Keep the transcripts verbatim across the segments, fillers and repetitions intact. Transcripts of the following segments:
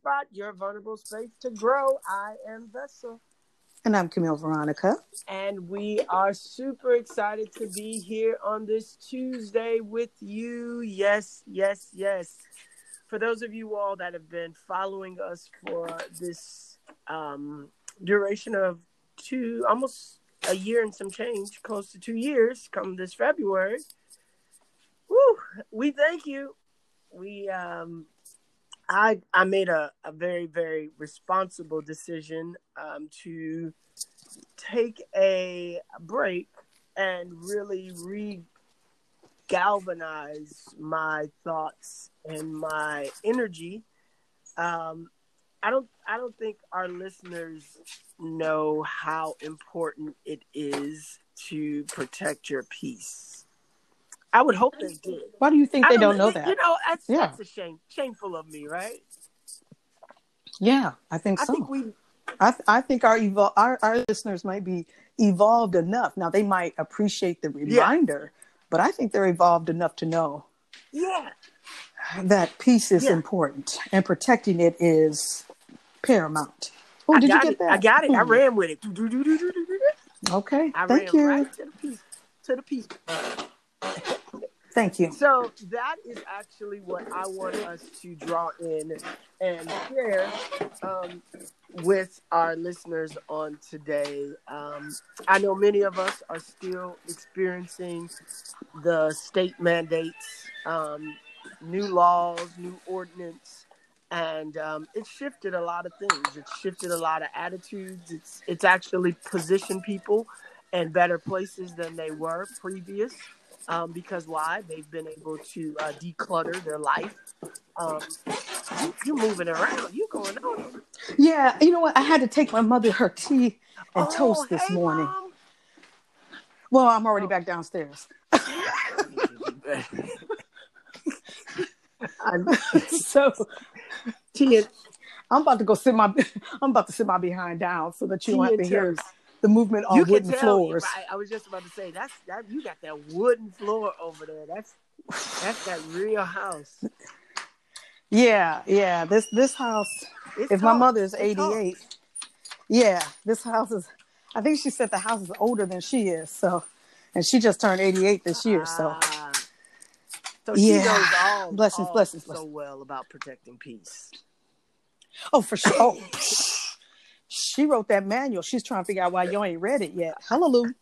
spot, your vulnerable space to grow. I am Vessel. And I'm Camille Veronica. And we are super excited to be here on this Tuesday with you. Yes, yes, yes. For those of you all that have been following us for this um, duration of two, almost a year and some change, close to two years, come this February, woo, we thank you. We, um, I, I made a, a very, very responsible decision um, to take a break and really re-galvanize my thoughts and my energy. Um, I don't, I don't think our listeners know how important it is to protect your peace. I would hope they did. Why do you think I they don't, don't know you that? You know, that's yeah. that's a shame, shameful of me, right? Yeah, I think I so. think we. I th- I think our, evol- our our listeners might be evolved enough. Now they might appreciate the reminder, yeah. but I think they're evolved enough to know. Yeah. That peace is yeah. important and protecting it is paramount. Oh, I did you got get it. that? I got it. Hmm. I ran with it. Okay. I Thank ran you. right to the piece. To the piece. Thank you. So that is actually what I want us to draw in and share um, with our listeners on today. Um, I know many of us are still experiencing the state mandates, um, new laws, new ordinance, and um, it's shifted a lot of things. It's shifted a lot of attitudes. It's it's actually positioned people in better places than they were previous. Um, because why? They've been able to uh, declutter their life. Um, you, you moving around. You going on. Yeah, you know what? I had to take my mother her tea and oh, toast this hey, morning. Mom. Well, I'm already oh. back downstairs. so, tea and, I'm about to go sit my I'm about to sit my behind down so that you don't have to hear toast. the movement on you wooden can tell, floors. I, I was just about to say that's that you got that wooden floor over there. That's that's that real house. Yeah, yeah. This this house. It's if tall. My mother's it's eighty-eight. Tall. Yeah, this house is. I think she said the house is older than she is. So, and she just turned eighty-eight this year. So, ah. so yeah. she knows all blessings, all blessings, so blessings. well about protecting peace. Oh, for sure. Oh. She wrote that manual. She's trying to figure out why you ain't read it yet. Hallelujah.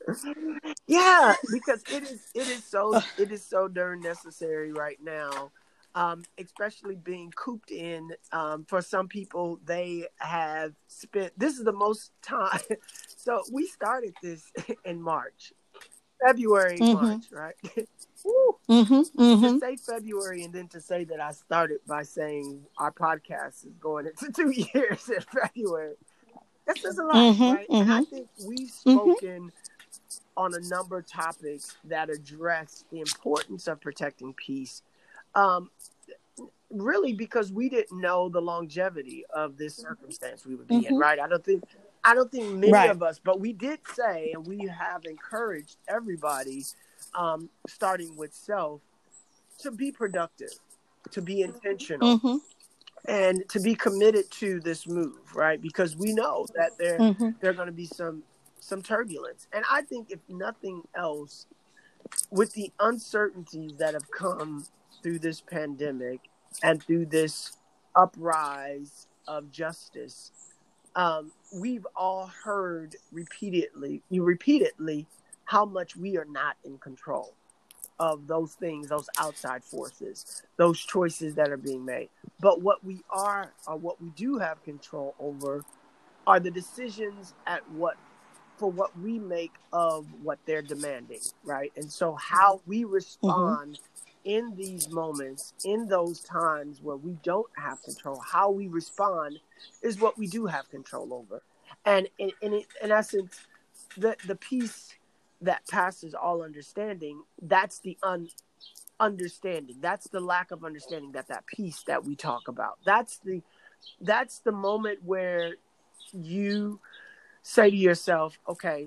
Yeah, because it is it is so it is so darn necessary right now, um, especially being cooped in. Um, for some people, they have spent. This is the most time. So we started this in March, February, mm-hmm. March, right? Woo. Mm-hmm, mm-hmm. To say February and then to say that I started by saying our podcast is going into two years in February. That's just a lot, mm-hmm, right? Mm-hmm. And I think we've spoken mm-hmm. on a number of topics that address the importance of protecting peace. Um, really, because we didn't know the longevity of this circumstance we would be mm-hmm. in, right? I don't think, I don't think many right. of us, but we did say, and we have encouraged everybody, um, starting with self, to be productive, to be intentional. Mm-hmm. And to be committed to this move, right? Because we know that there mm-hmm. there are going to be some some turbulence. And I think if nothing else, with the uncertainties that have come through this pandemic and through this uprise of justice, um, we've all heard repeatedly, you repeatedly, how much we are not in control of those things, those outside forces, those choices that are being made. But what we are, or what we do have control over, are the decisions at what, for what we make of what they're demanding, right? And so how we respond mm-hmm. in these moments, in those times where we don't have control, how we respond is what we do have control over. And in, in, in essence, the, the peace that passes all understanding, that's the un understanding. That's the lack of understanding, that that peace that we talk about. That's the that's the moment where you say to yourself, okay,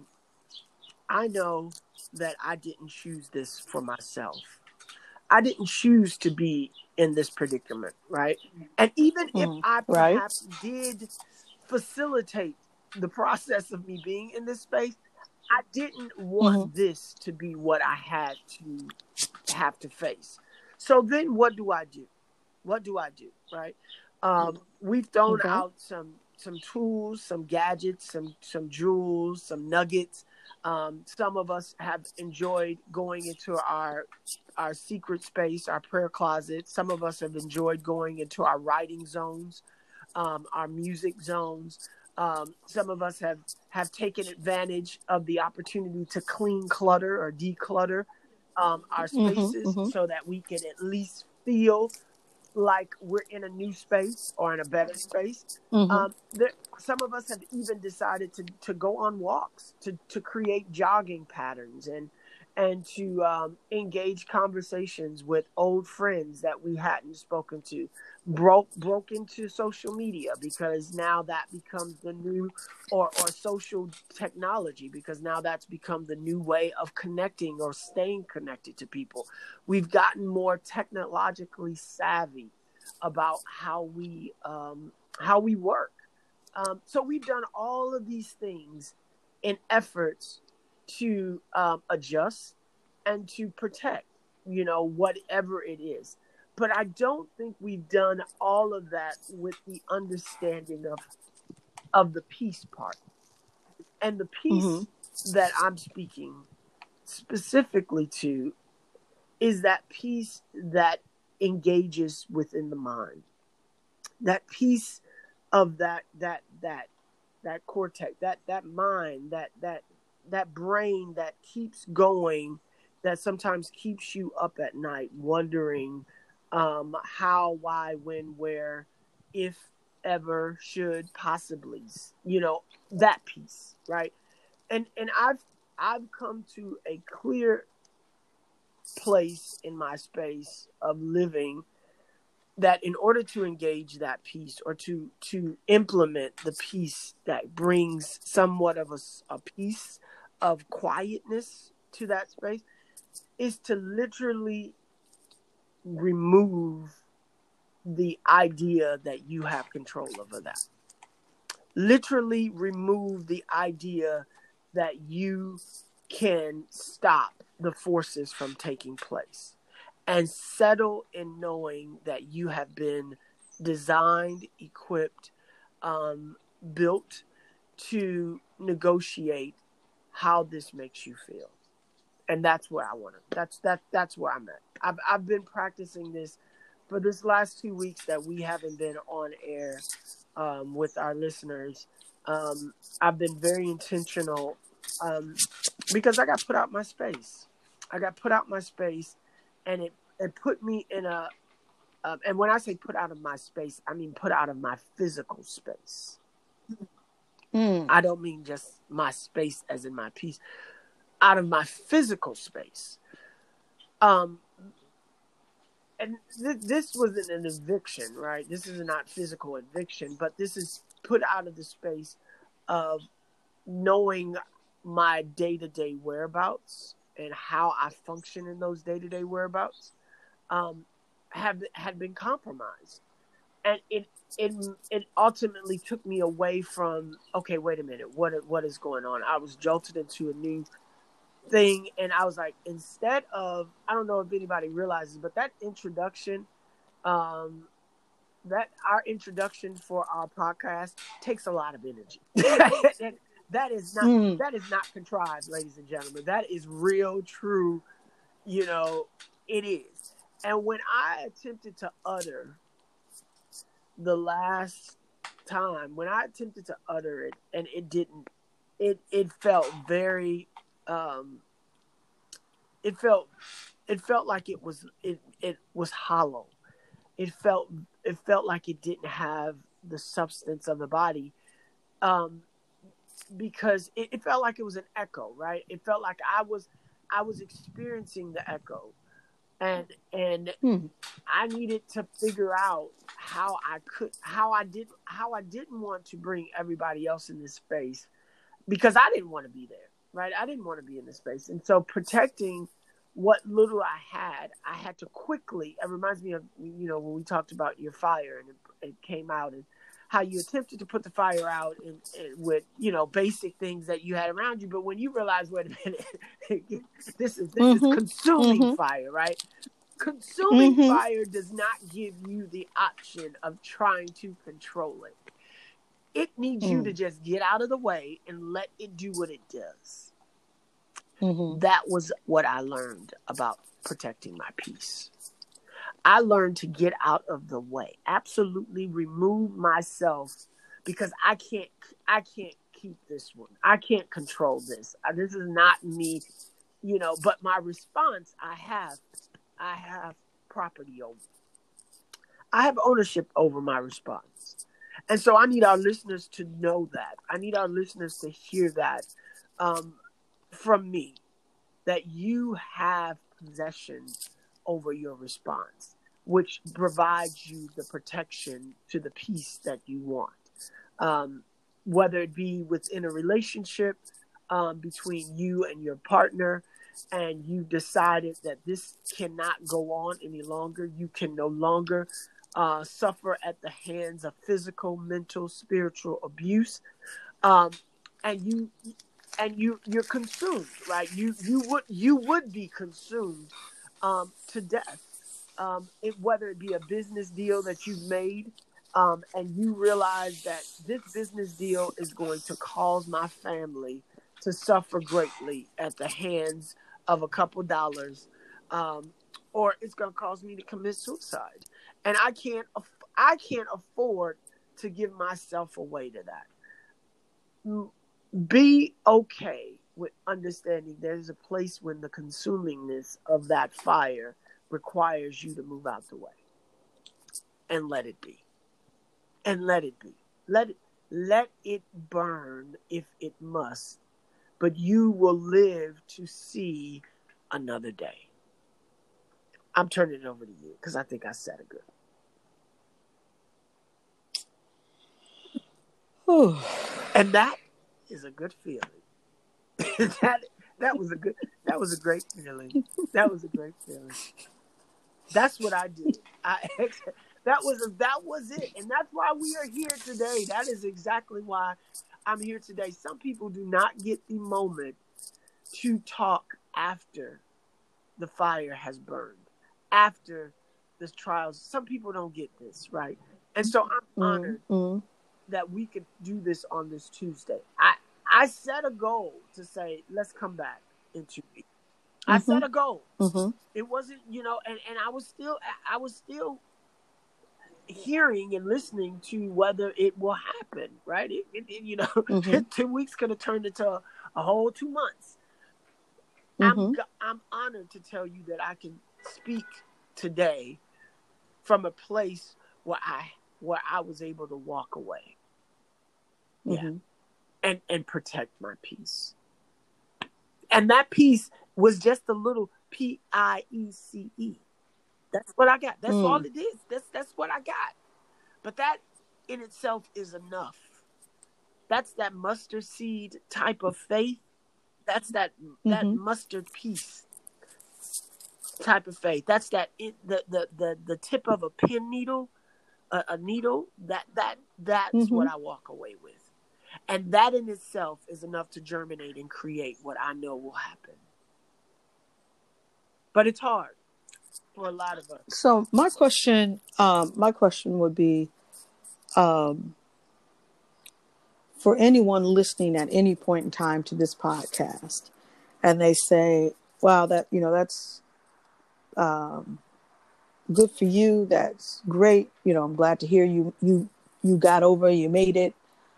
I know that I didn't choose this for myself. I didn't choose to be in this predicament, right? And even if Mm, I right. perhaps did facilitate the process of me being in this space, I didn't want Mm-hmm. this to be what I had to have to face. So then what do I do? What do I do? Right. Um, we've thrown Okay. out some some tools, some gadgets, some some jewels, some nuggets. Um, some of us have enjoyed going into our our secret space, our prayer closet. Some of us have enjoyed going into our writing zones, um, our music zones. Um, some of us have, have taken advantage of the opportunity to clean clutter or declutter um, our Mm-hmm. spaces Mm-hmm. so that we can at least feel like we're in a new space or in a better space. Mm-hmm. Um, there, some of us have even decided to, to go on walks, to, to create jogging patterns and and to um, engage conversations with old friends that we hadn't spoken to. Broke broke into social media because now that becomes the new, or or social technology, because now that's become the new way of connecting or staying connected to people. We've gotten more technologically savvy about how we um, how we work. Um, so we've done all of these things in efforts to um, adjust and to protect, you know, whatever it is. But I don't think we've done all of that with the understanding of of the peace part. And the Mm-hmm. peace that I'm speaking specifically to is that peace that engages within the mind. That peace of that that that that cortex, that that mind, that that that brain that keeps going, that sometimes keeps you up at night wondering um, how, why, when, where, if, ever, should, possibly, you know, that piece, right? And and I've I've come to a clear place in my space of living that in order to engage that piece, or to to implement the piece that brings somewhat of a, a piece of quietness to that space, is to literally remove the idea that you have control over that. Literally remove the idea that you can stop the forces from taking place, and settle in knowing that you have been designed, equipped, um, built to negotiate how this makes you feel. And that's where I want to, that's, that, that's where I'm at. I've, I've been practicing this for this last two weeks that we haven't been on air um, with our listeners. Um, I've been very intentional um, because I got put out my space. I got put out my space, and it, it put me in a, um, and when I say put out of my space, I mean put out of my physical space. Mm. I don't mean just my space as in my peace, out of my physical space. Um, and th- this wasn't an eviction, right? This is not physical eviction, but this is put out of the space of knowing my day-to-day whereabouts and how I function in those day-to-day whereabouts um, have had been compromised. And it it it ultimately took me away from, okay, wait a minute, what what is going on? I was jolted into a new thing, and I was like, instead of, I don't know if anybody realizes, but that introduction, um, that our introduction for our podcast takes a lot of energy. that, that is not Mm. that is not contrived, ladies and gentlemen. That is real, true. You know, it is. And when I attempted to utter the last time, when I attempted to utter it, and it didn't, it it felt very, um, it felt, it felt like it was, it it was hollow. It felt, it felt like it didn't have the substance of the body, um, because it, it felt like it was an echo, right? It felt like I was, I was experiencing the echo, and and Mm. I needed to figure out how I could, how I did, how I didn't want to bring everybody else in this space, because I didn't want to be there, right? I didn't want to be in this space. And so protecting what little I had, I had to quickly, it reminds me of, you know, when we talked about your fire and it, it came out and how you attempted to put the fire out and, and with, you know, basic things that you had around you. But when you realize, wait a minute, this is, this mm-hmm. is consuming mm-hmm. fire, right? Consuming mm-hmm. fire does not give you the option of trying to control it. It needs mm. you to just get out of the way and let it do what it does. Mm-hmm. That was what I learned about protecting my peace. I learned to get out of the way, absolutely remove myself, because I can't, I can't keep this one. I can't control this. This is not me, you know, but my response, I have, I have property over. I have ownership over my response. And so I need our listeners to know that. I need our listeners to hear that um, from me, that you have possession over your response, which provides you the protection to the peace that you want. Um, whether it be within a relationship um, between you and your partner, and you decided that this cannot go on any longer, you can no longer uh, suffer at the hands of physical, mental, spiritual abuse, um, and you and you you're consumed, right? You you would you would be consumed um, to death. Um, it, whether it be a business deal that you've made, um, and you realize that this business deal is going to cause my family to suffer greatly at the hands of a couple dollars, um, or it's going to cause me to commit suicide, and I can't, I can't afford to give myself away to that. Be okay with understanding there's a place when the consumingness of that fire requires you to move out the way, and let it be, and let it be, let it, let it burn if it must, but you will live to see another day. I'm turning it over to you because I think I said it good. Whew. And that is a good feeling. that that was a good that was a great feeling. That was a great feeling. That's what I did. I that was a, that was it, and that's why we are here today. That is exactly why I'm here today. Some people do not get the moment to talk after the fire has burned, after the trials. Some people don't get this, right? And so I'm honored mm-hmm. that we could do this on this Tuesday. I, I set a goal to say, let's come back in two weeks. Mm-hmm. I set a goal. Mm-hmm. It wasn't, you know, and, and I was still, I was still hearing and listening to whether it will happen, right? It, it, it, you know, mm-hmm. two weeks could have turned into a, a whole two months. Mm-hmm. I'm, I'm honored to tell you that I can speak today from a place where I, where I was able to walk away. Mm-hmm. Yeah. And, and protect my peace. And that peace was just a little P I E C E. That's what I got. That's mm. all it is. That's that's what I got. But that in itself is enough. That's that mustard seed type of faith. That's that mm-hmm. that mustard piece type of faith. That's that it, the, the the the tip of a pin needle, a, a needle. That that that's mm-hmm. what I walk away with. And that in itself is enough to germinate and create what I know will happen. But it's hard for a lot of us. So my question, um, my question would be, um, for anyone listening at any point in time to this podcast, and they say, "Wow, that you know, that's um, good for you. That's great. You know, I'm glad to hear you. You you got over. You made it."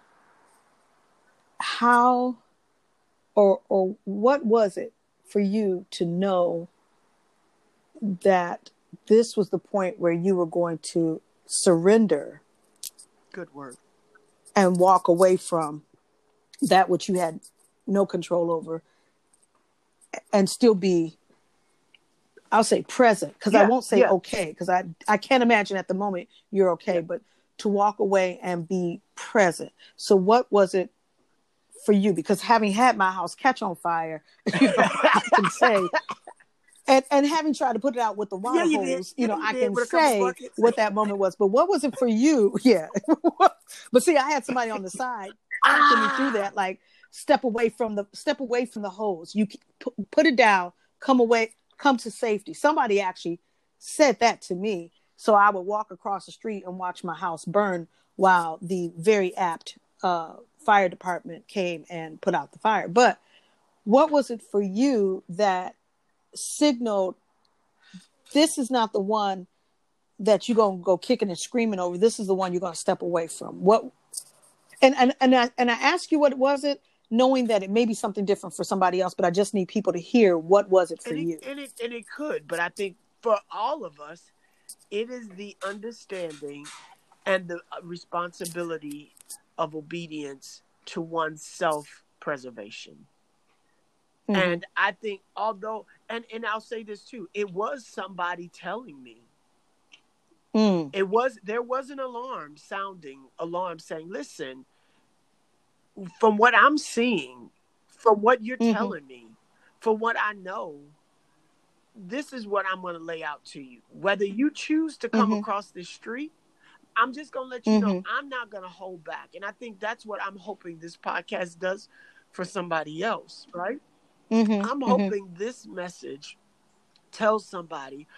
How or or what was it for you to know that this was the point where you were going to surrender? Good word. And walk away from that which you had no control over, and still be, I'll say, present, because yeah, I won't say yeah. okay, because I, I can't imagine at the moment you're okay, yeah. but to walk away and be present. So what was it for you? Because having had my house catch on fire, you know, I can say And, and having tried to put it out with the water Yeah, you did. hose, you Yeah, know, you I did can with a couple say buckets. what that moment was. But what was it for you? Yeah. But see, I had somebody on the side talking me through that, like step away from the step away from the hose. You put, put it down, come away, come to safety. Somebody actually said that to me. So I would walk across the street and watch my house burn while the very apt uh, fire department came and put out the fire. But what was it for you that signaled this is not the one that you're going to go kicking and screaming over? This is the one you're going to step away from? What? And and and I, and I ask you, what was it, knowing that it may be something different for somebody else, but I just need people to hear, what was it for and it, you? And it, and it could, but I think for all of us, it is the understanding and the responsibility of obedience to one's self-preservation. Mm-hmm. And I think, although, and, and I'll say this too, it was somebody telling me. Mm. It was, there was an alarm sounding, alarm saying, listen, from what I'm seeing, from what you're mm-hmm. telling me, from what I know, this is what I'm going to lay out to you. Whether you choose to come mm-hmm. across this street, I'm just going to let you mm-hmm. know I'm not going to hold back. And I think that's what I'm hoping this podcast does for somebody else, right? Mm-hmm. I'm hoping mm-hmm. this message tells somebody,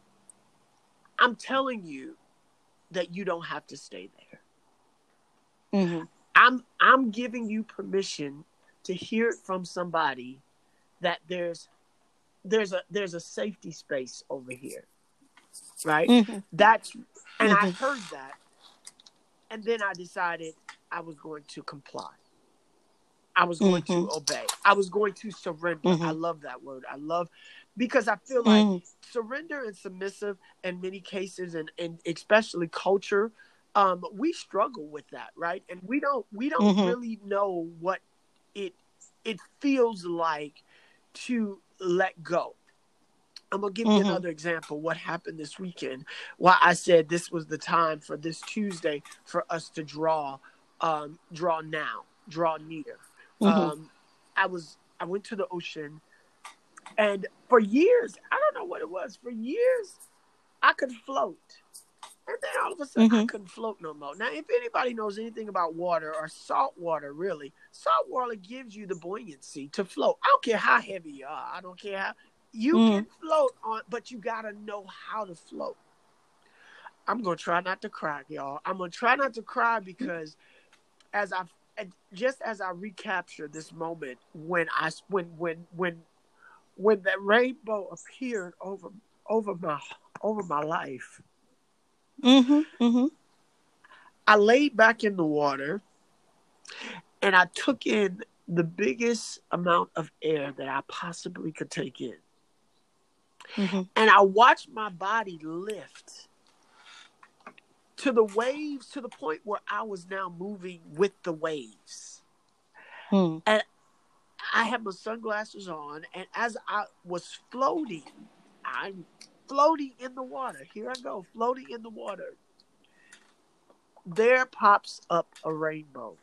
I'm telling you that you don't have to stay there. Mm-hmm. I'm I'm giving you permission to hear it from somebody that there's there's a there's a safety space over here, right? Mm-hmm. That's and mm-hmm. I heard that, and then I decided I was going to comply. I was going mm-hmm. to obey. I was going to surrender. Mm-hmm. I love that word. I love, because I feel like mm-hmm. surrender and submissive in many cases, and, and especially culture, um, we struggle with that, right? And we don't we don't mm-hmm. really know what it it feels like to let go. I'm going to give mm-hmm. you another example. What happened this weekend? Why I said this was the time for this Tuesday for us to draw, um, draw now, draw near. Mm-hmm. Um, I was, I went to the ocean, and for years, I don't know what it was. For years, I could float. And then all of a sudden, mm-hmm. I couldn't float no more. Now, if anybody knows anything about water or salt water, really, salt water gives you the buoyancy to float. I don't care how heavy you are. I don't care how. You mm. can float on, but you got to know how to float. I'm going to try not to cry, y'all. I'm going to try not to cry because as I, just as I recapture this moment when I, when, when, when, when that rainbow appeared over, over my, over my life, mm-hmm, mm-hmm. I laid back in the water and I took in the biggest amount of air that I possibly could take in. Mm-hmm. And I watched my body lift to the waves, to the point where I was now moving with the waves. Mm. And I had my sunglasses on, and as I was floating, I'm floating in the water. Here I go, floating in the water. There pops up a rainbow.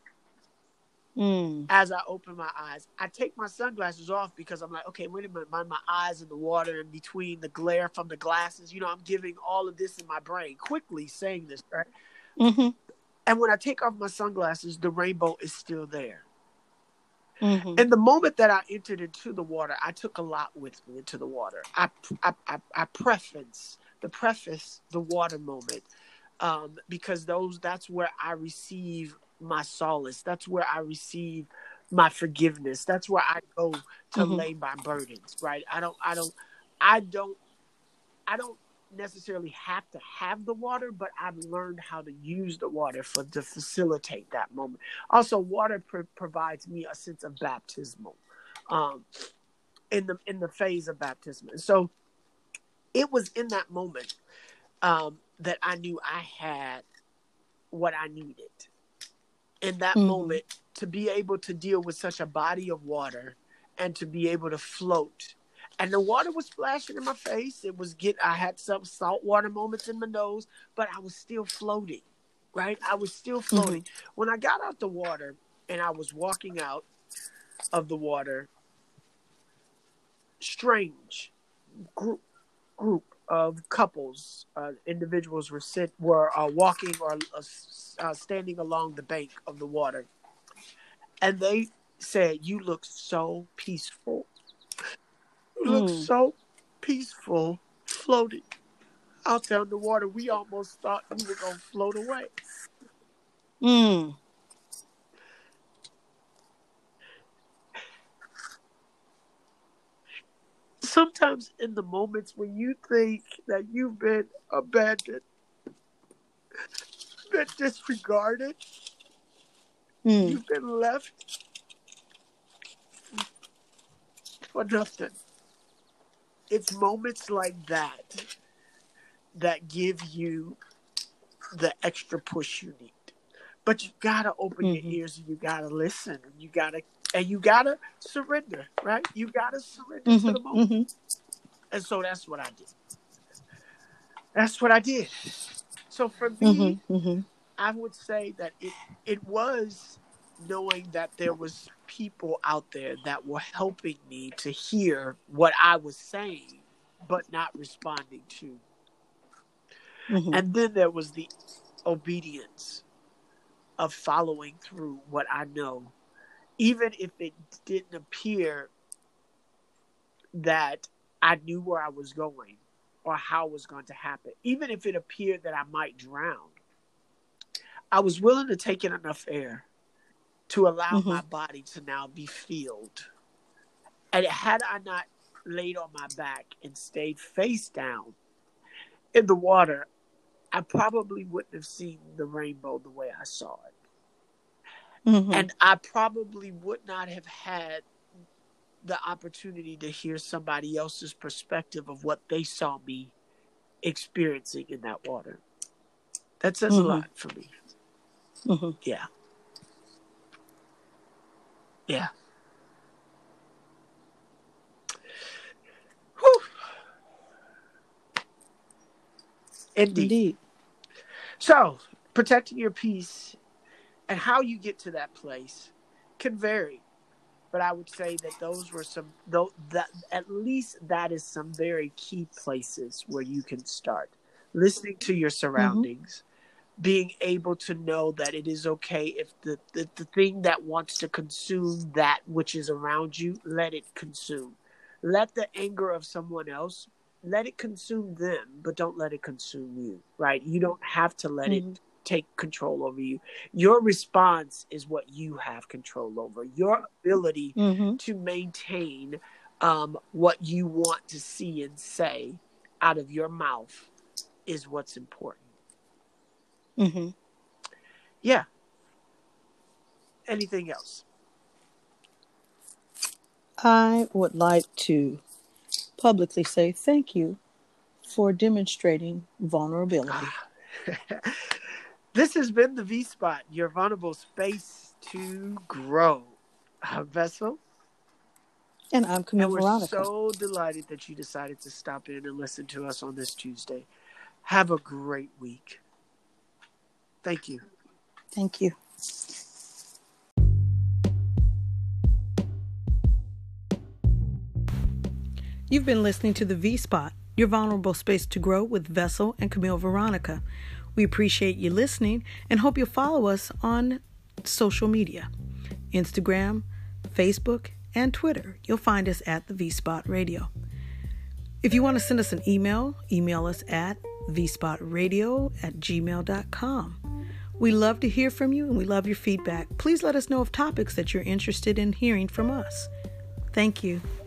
Mm. As I open my eyes, I take my sunglasses off because I'm like, okay, wait a minute, my, my eyes in the water and between the glare from the glasses, you know, I'm giving all of this in my brain, quickly saying this, right? Mm-hmm. And when I take off my sunglasses, the rainbow is still there. Mm-hmm. And the moment that I entered into the water, I took a lot with me into the water. I I I, I preface the preface the water moment um, because those that's where I receive my solace. That's where I receive my forgiveness. That's where I go to mm-hmm. lay my burdens, right? I don't, I don't, I don't, I don't necessarily have to have the water, but I've learned how to use the water for to facilitate that moment. Also, water pr- provides me a sense of baptismal um, in the in the phase of baptism. And so it was in that moment um, that I knew I had what I needed. In that mm-hmm. moment, to be able to deal with such a body of water and to be able to float. And the water was splashing in my face. It was get. I had some saltwater moments in my nose, but I was still floating, right? I was still floating. Mm-hmm. When I got out the water and I was walking out of the water, strange, group group of couples, uh, individuals were sit were uh, walking or uh, uh, standing along the bank of the water, and they said, "You look so peaceful. You look Mm. so peaceful, floating out there in the water. We almost thought you were gonna float away." Mm. Sometimes in the moments when you think that you've been abandoned, been disregarded, Mm. you've been left for nothing. It's moments like that that give you the extra push you need. But you gotta open Mm-hmm. your ears and you gotta listen and you gotta and you gotta surrender, right? You gotta surrender Mm-hmm. to the moment. Mm-hmm. And so that's what I did. That's what I did. So for me, Mm-hmm. Mm-hmm. I would say that it it was knowing that there was people out there that were helping me to hear what I was saying, but not responding to. Mm-hmm. And then there was the obedience of following through what I know, even if it didn't appear that I knew where I was going or how it was going to happen. Even if it appeared that I might drown, I was willing to take in enough air to allow Mm-hmm. my body to now be filled. And had I not laid on my back and stayed face down in the water, I probably wouldn't have seen the rainbow the way I saw it. Mm-hmm. And I probably would not have had the opportunity to hear somebody else's perspective of what they saw me experiencing in that water. That says Mm-hmm. a lot for me. Mm-hmm. Yeah. Yeah. Whew. Indeed. Indeed. So, protecting your peace and how you get to that place can vary. But I would say that those were some, though, that at least that is some very key places where you can start. Listening to your surroundings, mm-hmm. being able to know that it is okay if the, the, the thing that wants to consume that which is around you, let it consume. Let the anger of someone else, let it consume them, but don't let it consume you, right? You don't have to let mm-hmm. it take control over you. Your response is what you have control over. Your ability mm-hmm. to maintain um, what you want to see and say out of your mouth is what's important. Mm-hmm. Yeah. Anything else? I would like to publicly say thank you for demonstrating vulnerability. This has been the V-Spot, your vulnerable space to grow. I'm Vessel. And I'm Camille And we're Veronica. so delighted that you decided to stop in and listen to us on this Tuesday. Have a great week. Thank you. Thank you. You've been listening to the V-Spot, your vulnerable space to grow with Vessel and Camille Veronica. We appreciate you listening and hope you'll follow us on social media, Instagram, Facebook, and Twitter. You'll find us at the V-Spot Radio. If you want to send us an email, email us at v spot radio at gmail dot com. We love to hear from you and we love your feedback. Please let us know of topics that you're interested in hearing from us. Thank you.